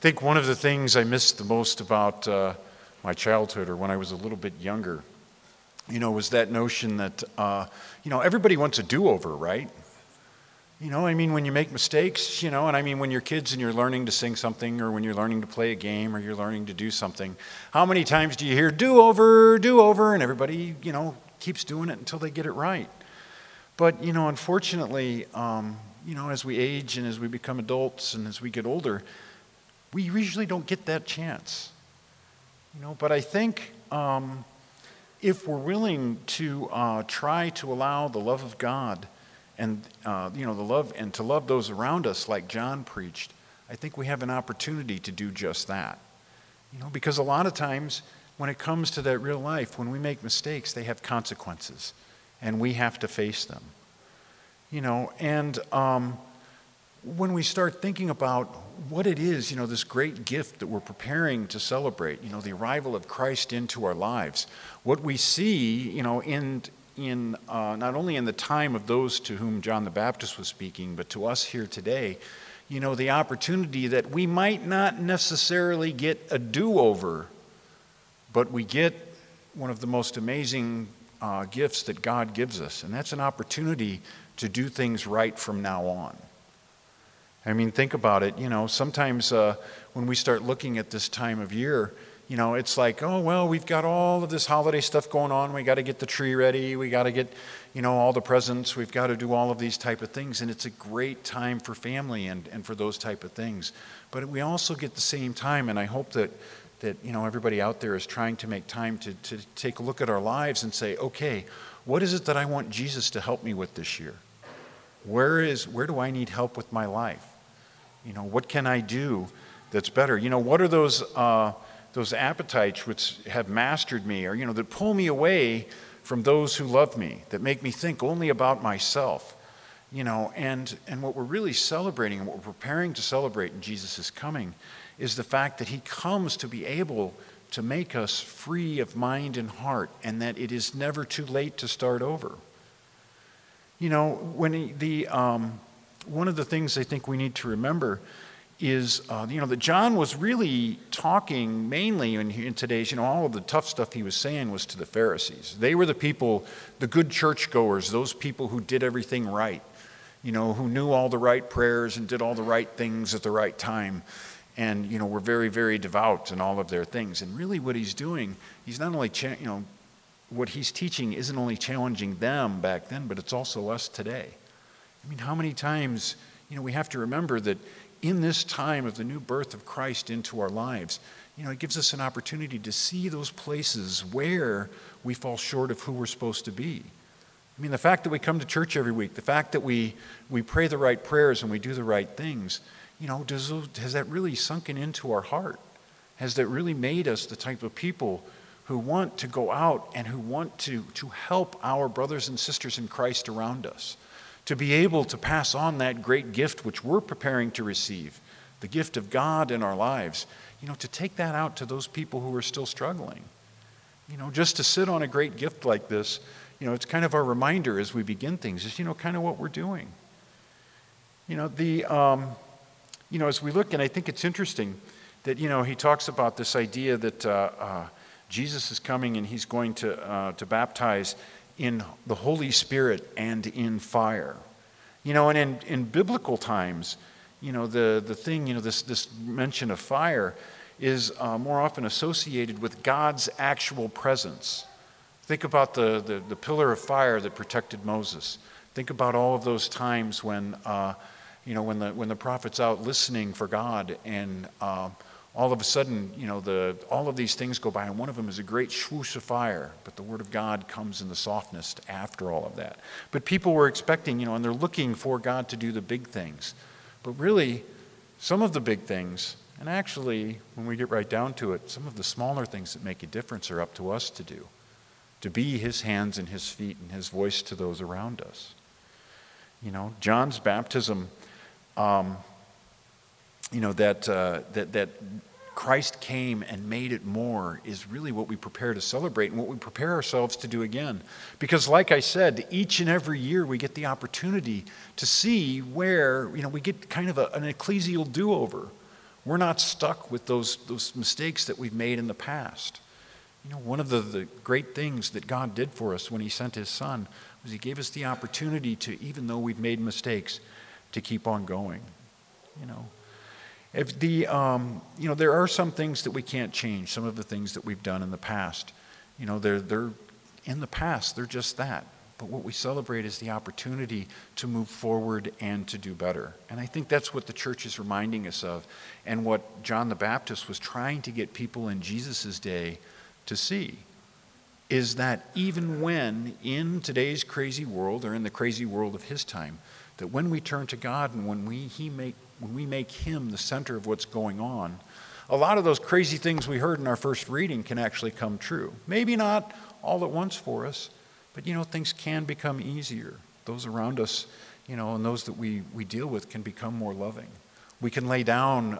think one of the things I missed the most about my childhood, or when I was a little bit younger, was that notion that, everybody wants a do-over, right? When you make mistakes, and when you're kids and you're learning to sing something, or when you're learning to play a game, or you're learning to do something, how many times do you hear do-over, and everybody, keeps doing it until they get it right? But, unfortunately, as we age and as we become adults and as we get older, we usually don't get that chance. But I think if we're willing to try to allow the love of God and to love those around us like John preached, I think we have an opportunity to do just that. Because a lot of times when it comes to that real life, when we make mistakes, they have consequences, and we have to face them. And when we start thinking about what it is, this great gift that we're preparing to celebrate, the arrival of Christ into our lives, what we see, in not only in the time of those to whom John the Baptist was speaking, but to us here today, the opportunity that we might not necessarily get a do-over, but we get one of the most amazing gifts that God gives us, and that's an opportunity to do things right from now on. Think about it, sometimes when we start looking at this time of year, it's like, oh, well, we've got all of this holiday stuff going on. We got to get the tree ready. We got to get, all the presents. We've got to do all of these type of things. And it's a great time for family and for those type of things. But we also get the same time, and I hope that everybody out there is trying to make time to take a look at our lives and say, okay, what is it that I want Jesus to help me with this year? Where do I need help with my life? What can I do that's better? What are those appetites which have mastered me, or, that pull me away from those who love me, that make me think only about myself? And what we're really celebrating and what we're preparing to celebrate in Jesus' coming is the fact that he comes to be able to make us free of mind and heart, and that it is never too late to start over. One of the things I think we need to remember is, that John was really talking mainly in today's, all of the tough stuff he was saying was to the Pharisees. They were the people, the good churchgoers, those people who did everything right, who knew all the right prayers and did all the right things at the right time, and, were very, very devout in all of their things. And really what he's doing, he's not only, what he's teaching isn't only challenging them back then, but it's also us today. How many times, we have to remember that in this time of the new birth of Christ into our lives, it gives us an opportunity to see those places where we fall short of who we're supposed to be. The fact that we come to church every week, the fact that we pray the right prayers and we do the right things, has that really sunken into our heart? Has that really made us the type of people who want to go out and who want to help our brothers and sisters in Christ around us? To be able to pass on that great gift which we're preparing to receive, the gift of God in our lives, to take that out to those people who are still struggling. Just to sit on a great gift like this, it's kind of our reminder as we begin things, is, kind of what we're doing. As we look, and I think it's interesting that, he talks about this idea that Jesus is coming and he's going to baptize in the Holy Spirit and in fire. And in biblical times, the thing, this mention of fire is more often associated with God's actual presence. Think about the pillar of fire that protected Moses. Think about all of those times when the prophet's out listening for God, and all of a sudden, all of these things go by, and one of them is a great swoosh of fire, but the word of God comes in the softness after all of that. But people were expecting, and they're looking for God to do the big things. But really, some of the big things, and actually, when we get right down to it, some of the smaller things that make a difference are up to us to do, to be his hands and his feet and his voice to those around us. John's baptism, that Christ came and made it more is really what we prepare to celebrate and what we prepare ourselves to do again. Because like I said, each and every year we get the opportunity to see where, we get kind of an ecclesial do-over, We're not stuck with those mistakes that we've made in the past. One of the great things that God did for us when he sent his son was he gave us the opportunity to, even though we've made mistakes, to keep on going. If there are some things that we can't change, some of the things that we've done in the past. They're in the past, they're just that. But what we celebrate is the opportunity to move forward and to do better. And I think that's what the church is reminding us of, and what John the Baptist was trying to get people in Jesus' day to see, is that even when in today's crazy world, or in the crazy world of his time, that when we turn to God and when we make him the center of what's going on, a lot of those crazy things we heard in our first reading can actually come true. Maybe not all at once for us, but things can become easier. Those around us, and those that we deal with can become more loving. We can lay down,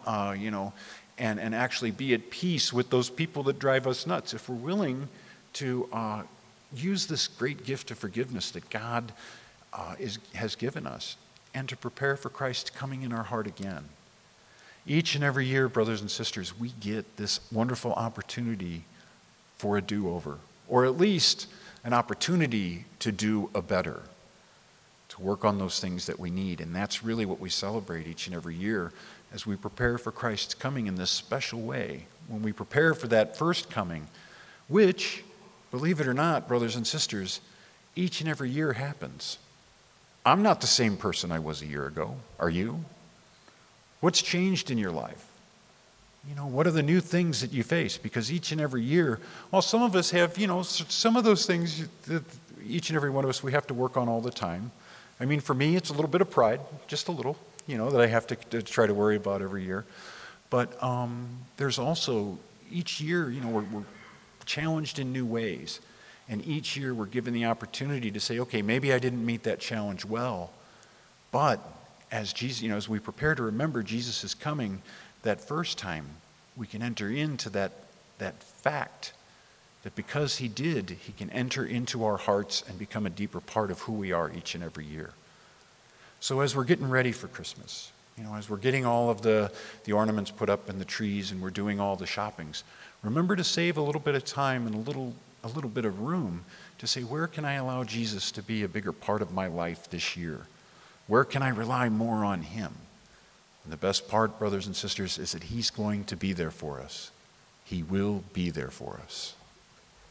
and actually be at peace with those people that drive us nuts if we're willing to use this great gift of forgiveness that God has given us, and to prepare for Christ coming in our heart again. Each and every year, brothers and sisters, we get this wonderful opportunity for a do-over, or at least an opportunity to do a better, to work on those things that we need. And that's really what we celebrate each and every year as we prepare for Christ's coming in this special way. When we prepare for that first coming, which, believe it or not, brothers and sisters, each and every year happens. I'm not the same person I was a year ago. Are you? What's changed in your life? What are the new things that you face? Because each and every year, well, some of us have, some of those things that each and every one of us, we have to work on all the time. I mean, for me, it's a little bit of pride, just a little, that I have to try to worry about every year. But there's also, each year, we're challenged in new ways. And each year we're given the opportunity to say, okay, maybe I didn't meet that challenge well, but as Jesus, as we prepare to remember Jesus is coming that first time, we can enter into that fact that because he did, he can enter into our hearts and become a deeper part of who we are each and every year. So as we're getting ready for Christmas, as we're getting all of the ornaments put up in the trees and we're doing all the shoppings, remember to save a little bit of time and a little bit of room to say, where can I allow Jesus to be a bigger part of my life this year? Where can I rely more on him? And the best part, brothers and sisters, is that he's going to be there for us. He will be there for us.